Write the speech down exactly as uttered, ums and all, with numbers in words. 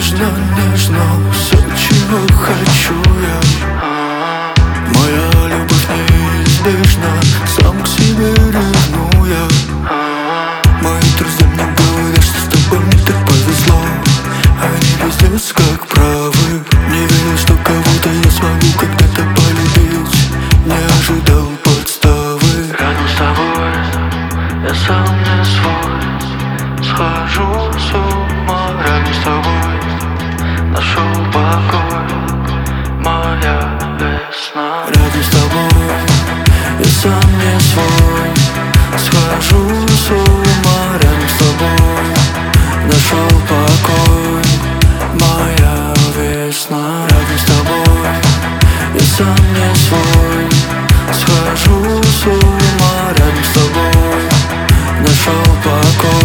Нежно, нежно, все, чего хочу я. Моя любовь неизбежна, сам к себе ревную я. Мои друзья мне говорят, что с тобой мне так повезло. Они пиздец как правы. Не верил, что кого-то я смогу когда-то полюбить. Не ожидал подставы. Рядом с тобой я сам не свой. Схожу с ума. Рядом с тобой нашел покой. Моя весна. Рядом с тобой я сам не свой. Схожу с ума. Рядом с тобой нашел покой. Моя весна. Рядом с тобой я сам не свой. Схожу с ума. Рядом с тобой нашел покой.